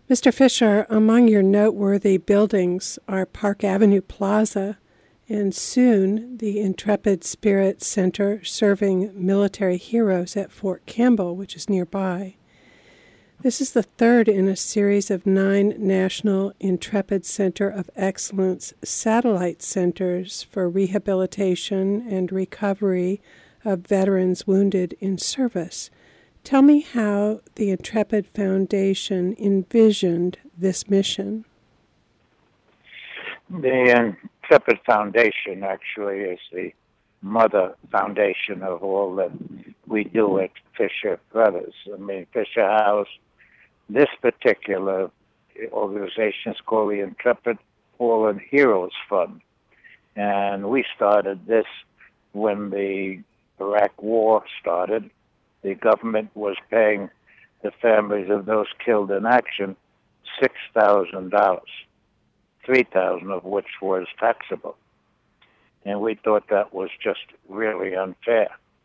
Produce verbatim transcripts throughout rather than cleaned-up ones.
Mister Fisher, among your noteworthy buildings are Park Avenue Plaza and soon the Intrepid Spirit Center serving military heroes at Fort Campbell, which is nearby. This is the third in a series of nine National Intrepid Center of Excellence satellite centers for rehabilitation and recovery of veterans wounded in service. Tell me how the Intrepid Foundation envisioned this mission. The Intrepid Foundation actually is the mother foundation of all that we do at Fisher Brothers. I mean, Fisher House, this particular organization is called the Intrepid Fallen Heroes Fund. And we started this when the Iraq War started. The government was paying the families of those killed in action six thousand dollars, three thousand dollars of which was taxable. And we thought that was just really unfair.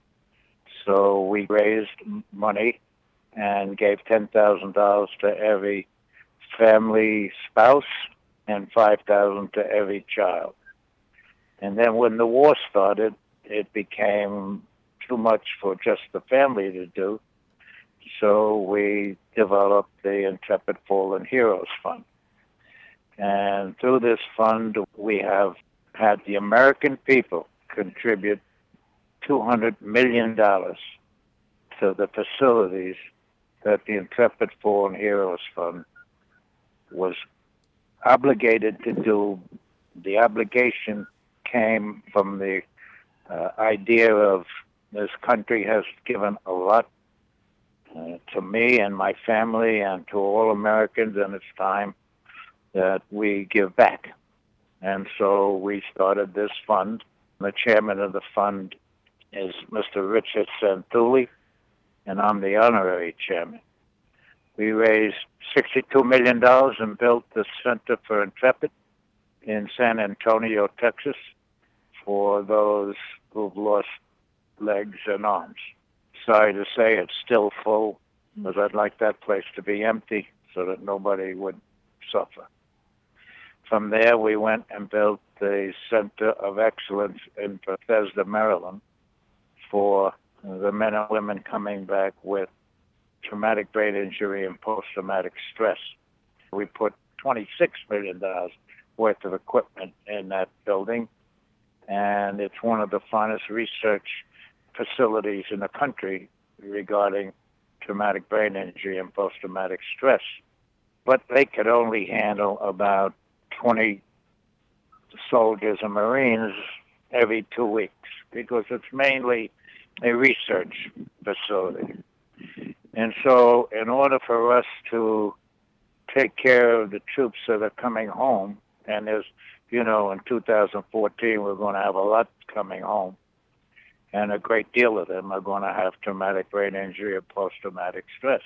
So we raised money and gave ten thousand dollars to every family spouse and five thousand dollars to every child. And then when the war started, it became too much for just the family to do. So we developed the Intrepid Fallen Heroes Fund. And through this fund, we have had the American people contribute two hundred million dollars to the facilities that the Intrepid Fallen Heroes Fund was obligated to do. The obligation came from the uh, idea of this country has given a lot uh, to me and my family and to all Americans, and it's time that we give back. And so we started this fund. The chairman of the fund is Mister Richard Santulli, and I'm the honorary chairman. We raised sixty-two million dollars and built the Center for Intrepid in San Antonio, Texas, for those who've lost legs and arms. Sorry to say it's still full, because I'd like that place to be empty so that nobody would suffer. From there, we went and built the Center of Excellence in Bethesda, Maryland, for the men and women coming back with traumatic brain injury and post-traumatic stress. We put twenty-six million dollars worth of equipment in that building, and it's one of the finest research facilities in the country regarding traumatic brain injury and post-traumatic stress. But they could only handle about twenty soldiers and Marines every two weeks because it's mainly a research facility. And so in order for us to take care of the troops that are coming home, and there's, you know, in two thousand fourteen, we're going to have a lot coming home, and a great deal of them are going to have traumatic brain injury or post-traumatic stress.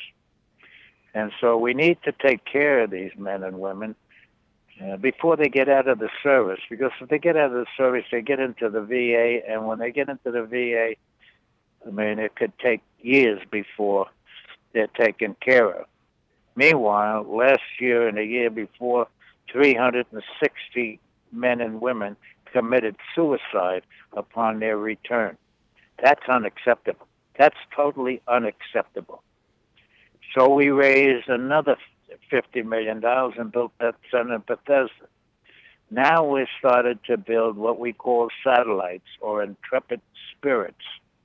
And so we need to take care of these men and women uh, before they get out of the service, because if they get out of the service, they get into the V A, and when they get into the V A, I mean, it could take years before they're taken care of. Meanwhile, last year and the year before, three hundred sixty men and women committed suicide upon their return. That's unacceptable. That's totally unacceptable. So we raised another fifty million dollars and built that center in Bethesda. Now we've started to build what we call satellites or Intrepid Spirits.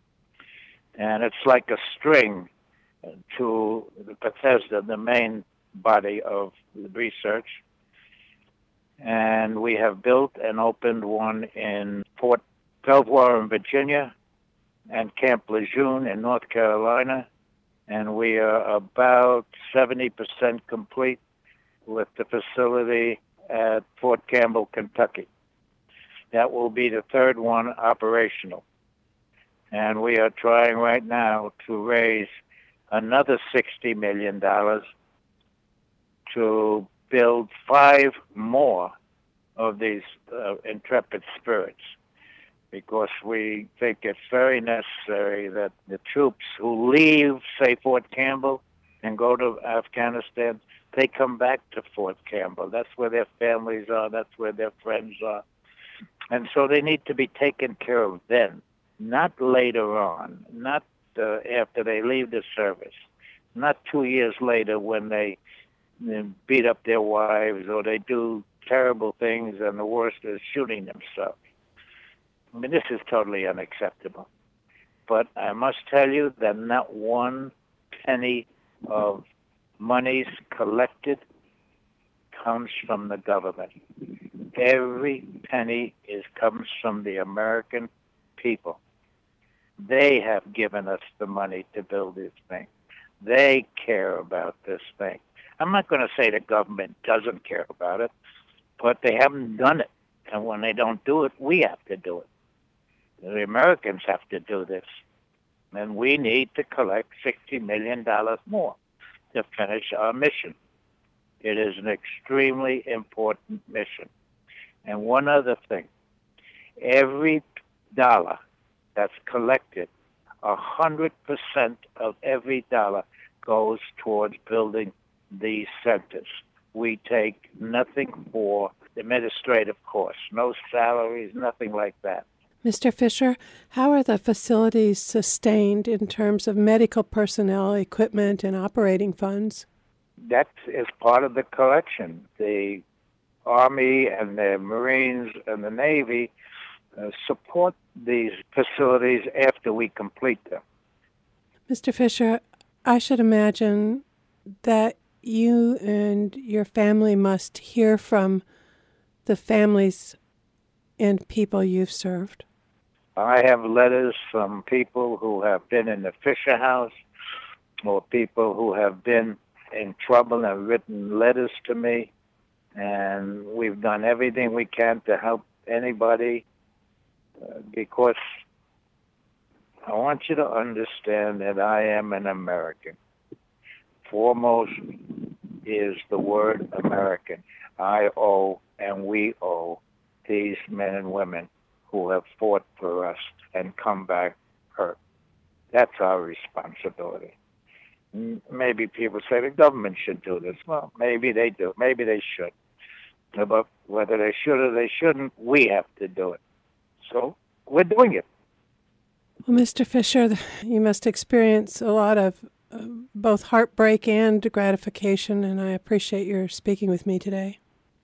And it's like a string to Bethesda, the main body of research. And we have built and opened one in Fort Belvoir in Virginia and Camp Lejeune in North Carolina. And we are about seventy percent complete with the facility at Fort Campbell, Kentucky. That will be the third one operational. And we are trying right now to raise another sixty million dollars to build five more of these uh, Intrepid Spirits, because we think it's very necessary that the troops who leave, say, Fort Campbell, and go to Afghanistan, they come back to Fort Campbell. That's where their families are. That's where their friends are. And so they need to be taken care of then, not later on, not uh, after they leave the service, not two years later when they you know, beat up their wives or they do terrible things, and the worst is shooting themselves. I mean, this is totally unacceptable. But I must tell you that not one penny of monies collected comes from the government. Every penny is comes from the American people. They have given us the money to build this thing. They care about this thing. I'm not going to say the government doesn't care about it, but they haven't done it. And when they don't do it, we have to do it. The Americans have to do this. And we need to collect sixty million dollars more to finish our mission. It is an extremely important mission. And one other thing, every dollar that's collected, one hundred percent of every dollar goes towards building these centers. We take nothing for administrative costs, no salaries, nothing like that. Mister Fisher, how are the facilities sustained in terms of medical personnel, equipment, and operating funds? That is part of the collection. The Army and the Marines and the Navy uh, support these facilities after we complete them. Mister Fisher, I should imagine that you and your family must hear from the families and people you've served. I have letters from people who have been in the Fisher House or people who have been in trouble and written letters to me, and we've done everything we can to help anybody uh, because I want you to understand that I am an American. Foremost is the word American. I owe and we owe these men and women who have fought for us and come back hurt. That's our responsibility. Maybe people say the government should do this. Well, maybe they do. Maybe they should. But whether they should or they shouldn't, we have to do it. So we're doing it. Well, Mister Fisher, you must experience a lot of uh, both heartbreak and gratification, and I appreciate your speaking with me today.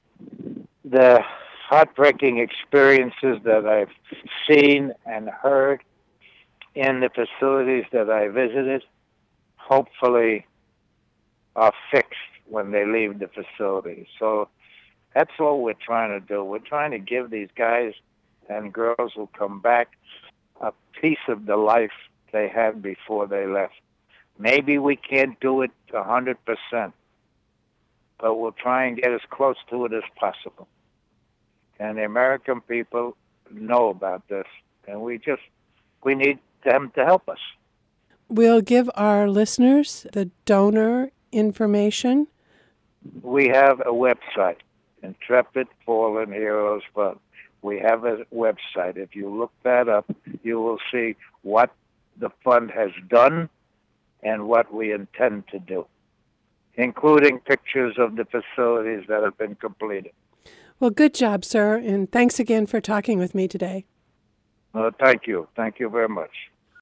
The heartbreaking experiences that I've seen and heard in the facilities that I visited hopefully are fixed when they leave the facility. So that's all we're trying to do. We're trying to give these guys and girls who come back a piece of the life they had before they left. Maybe we can't do it one hundred percent, but we'll try and get as close to it as possible. And the American people know about this, and we just, we need them to help us. We'll give our listeners the donor information. We have a website, Intrepid Fallen Heroes Fund. We have a website. If you look that up, you will see what the fund has done and what we intend to do, including pictures of the facilities that have been completed. Well, good job, sir, and thanks again for talking with me today. Uh, thank you. Thank you very much.